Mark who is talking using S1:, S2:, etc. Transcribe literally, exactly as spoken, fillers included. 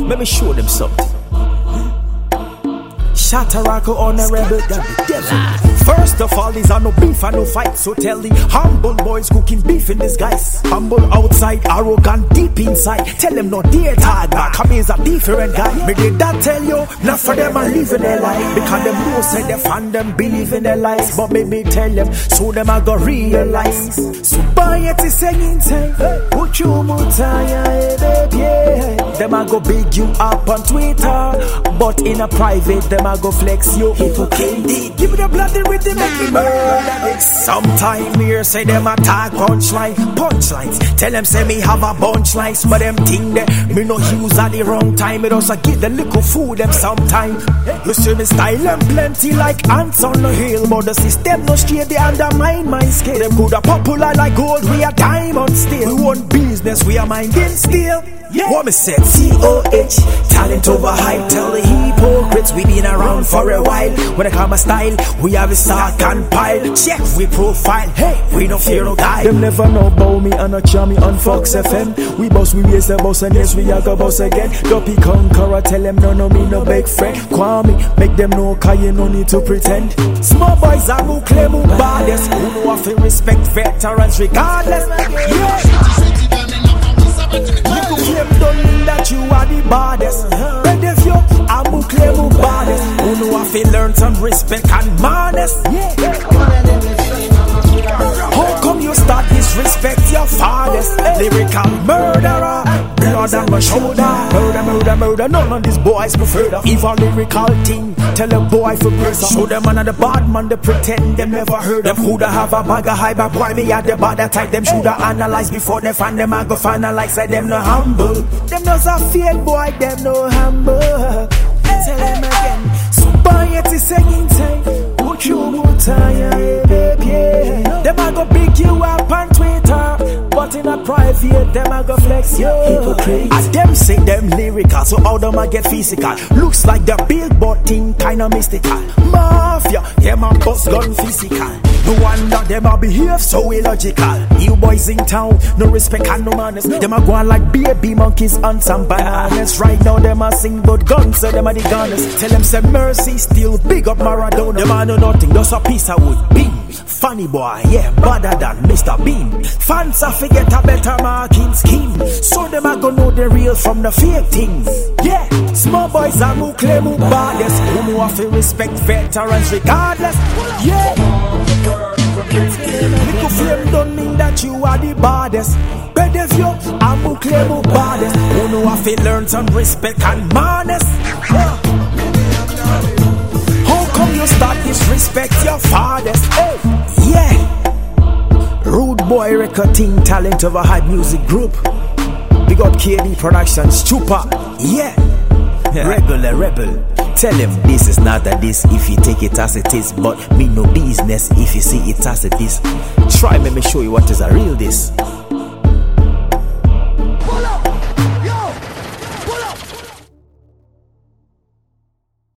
S1: Let me show them something. Shatarako on a rebel, that the devil. First of all, these are no beef and no fight. So tell the humble boys cooking beef in disguise. Humble outside, arrogant deep inside. Tell them no dear tag back. Come here's a different guy. Me did that tell you, not for them are living their life. Because them know say they fan them believe in their lies. But me me tell them, so them I go realize. So buy it is saying time. Put you mutaya, baby. Them I go big you up on Twitter. But in a private, them I go flex you. Hypocrite. Give me the blood and with the make me murder. Sometime here say them attack punchline. Punchlines. Tell them say me have a bunch lines. But them think that me no use at the wrong time. It also give the little food them sometime. You see me style and plenty like ants on the hill. But the system no straight, they undermine my scale. Them good a popular like gold, we are diamond still. We want business, we are minding still. Yeah. What me said, C O H, talent over hype. Tell the hypocrites we been around for a while. When I come a style, we have a stock and pile. Check we profile, hey, we no fear no guy. Them never know about me and a charmy on Fox F M. We boss, we raise the boss and yes, we are go boss again. Dopey conqueror, tell them no, no, me no big friend. Kwame, make them know cause you no need to pretend. Small boys are who claim who baddest. Who know if you respect veterans regardless. Yeah. Little claim don't mean that you are the baddest. But if you are who claim who baddest, who know if you learn some respect and manners. Yeah. How come you start disrespect your fathers? Lyrical murderer, blood on my shoulder. Murder, murder, murder, none of these boys prefer the evil lyrical thing. Tell a boy for grace. Show them another bad man, they pretend them never heard them. Who'da have a bag of hype, but boy me at the bad type. Them shoulda analyze before they find them. I go finalize, say them no humble. Them no a fake boy, them no humble. Tell them again. So buy it is saying time. Put you mutaya, baby. Them I go big you up on Twitter. But in a private, them I go flex you. Hypocrite. As them say them lyrical, so all them I get physical. Looks like the billboard thing kinda mystical. Mafia, them a bust gun physical. No wonder them a behave so illogical. You boys in town, no respect and no manners. Them a go on like baby monkeys on some bananas. Right now them a sing but guns, so them a the gunners. Tell them say mercy still big up Maradona. Them a know nothing, just a piece of wood. Beam. Funny boy, yeah, better than Mister Bean. Fans a forget a better marking scheme. So them a go know the real from the fake things. Yeah, small boys are who claim who baddest. Who know if you respect veterans regardless. Yeah. Little flame don't mean that you are the baddest. But if you are who claim who baddest, who know if you learn some respect and manners. Yeah. Come you start disrespect your fathers. Hey, yeah. Rude boy record team, talent over hype music group. Big up K D Productions, Chupa. Yeah. yeah. Regular rebel. Tell him this is not a this if you take it as it is. But me no business if you see it as it is. Try me, me show you what is a real this.